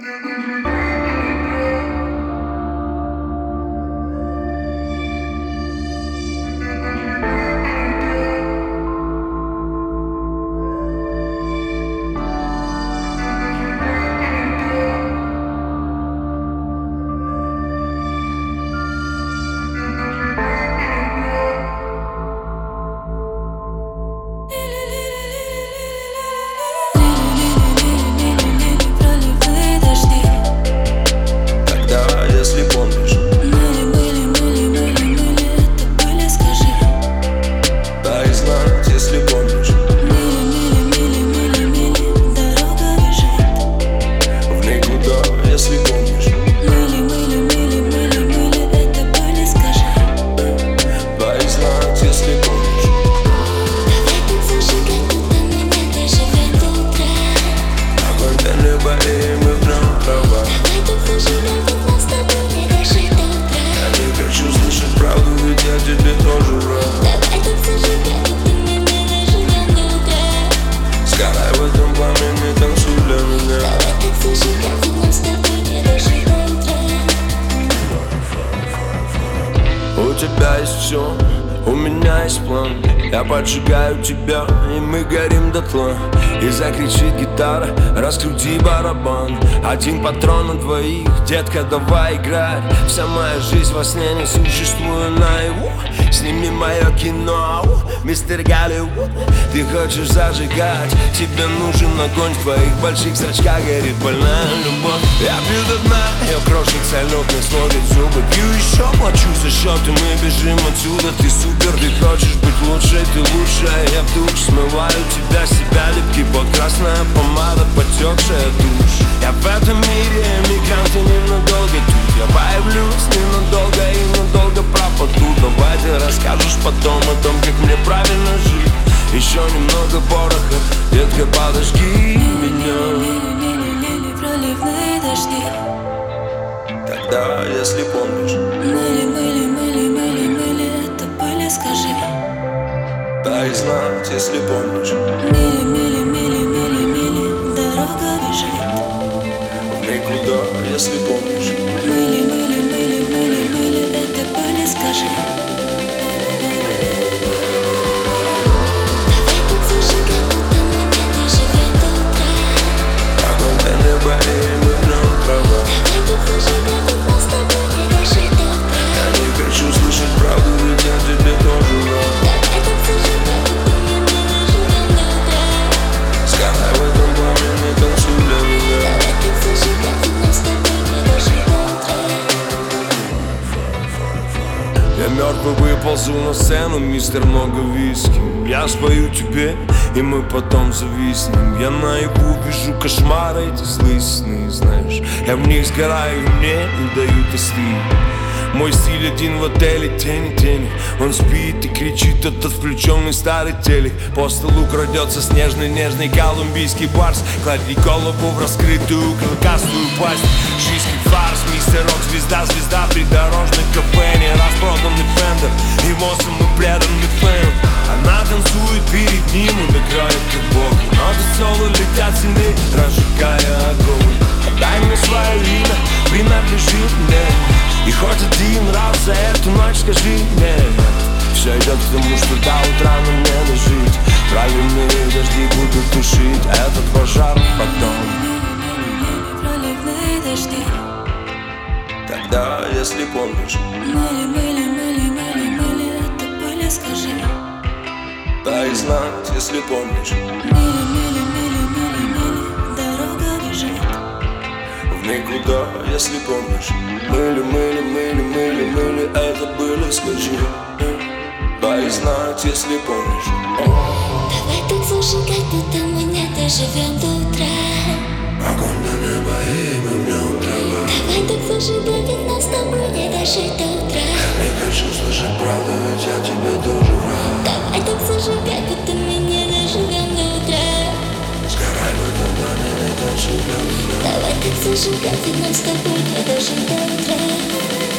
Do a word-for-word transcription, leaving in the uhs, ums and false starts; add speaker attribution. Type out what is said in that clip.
Speaker 1: У тебя есть все, у меня есть план. Я поджигаю тебя, и мы горим дотла. И закричит гитара, раскрути барабан. Один патрон на двоих, детка, давай играть. Вся моя жизнь во сне, не существую наяву. Сними мое кино, мистер Голливуд. Ты хочешь зажигать, тебе нужен огонь. В твоих больших зрачках горит больная любовь. Я пью до дна, ее крошек салютных сводит зубы. Пью еще, плачу за счет, и мы бежим отсюда. Ты супер, ты хочешь быть лучшей, ты лучшая. Я в душ смываю тебя, себя липкий пот, красная помада, потекшая тушь. Я в этом мире эмигрант, и ненадолго тут. Я появлюсь ненадолго и надолго пропаду. Давай ты расскажешь потом о том, как мне правильно жить. Еще немного пороха, детка, подожги меня.
Speaker 2: Проливные дожди.
Speaker 1: Тогда, если помнишь,
Speaker 2: Мыли, мыли, мыли, мыли, мыли, это были, скажи.
Speaker 1: дай знать, если помнишь.
Speaker 2: Мили, мили, мили, мили, мили, дорога бежит.
Speaker 1: В никуда, если помнишь.
Speaker 2: Мыли, мыли, мыли, мыли, мыли, это были, скажи.
Speaker 1: Я мертвый выползу на сцену, мистер много виски. Я спою тебе, и мы потом зависнем. Я наяву вижу кошмары, эти злые сны, знаешь. Я в них сгораю, и мне не дают остыть. Мой стиль один в отеле, тени, тени. Он спит и кричит этот включенный старый телек. По столу крадется снежный, нежный колумбийский барс. Клади голову в раскрытую клыкастую пасть. Жизнь как фарс, мистер Рок, звезда, звезда. Придорожный кафе, не распроданный фендер. Его самый преданный фэн. Она танцует перед ним, он играет как бог. Ноты соло летят сильнее, разжигая огонь. Отдай мне свое имя, принадлежит мне. И хоть один раз за эту ночь скажи мне. Все идет к тому, что до утра нам не дожить. Проливные дожди будут тушить этот пожар потом.
Speaker 2: Проливные дожди.
Speaker 1: Тогда, если помнишь,
Speaker 2: Мыли, мыли, мыли, мыли, мыли, это были, скажи.
Speaker 1: дай знать, если помнишь.
Speaker 2: Мили, мили, мили, мили, мили, дорога бежит.
Speaker 1: В никуда, если помнишь. Мыли, мыли, мыли, мыли, мыли, это были, скажи. Дай знать, если помнишь.
Speaker 2: Давай так зажигать, будто мы не доживем до утра.
Speaker 1: Огонь до неба, и мы в нем трава.
Speaker 2: Давай так зажигать, ведь нам с тобой не дожить до утра.
Speaker 1: Не хочу слышать правду, ведь я тебе тоже рад.
Speaker 2: Давай так зажигать, будто мы не доживем до утра.
Speaker 1: Сгорай в этом доме, не танцуй для меня.
Speaker 2: Давай так зажигать, ведь нам с тобой не дожить до утра.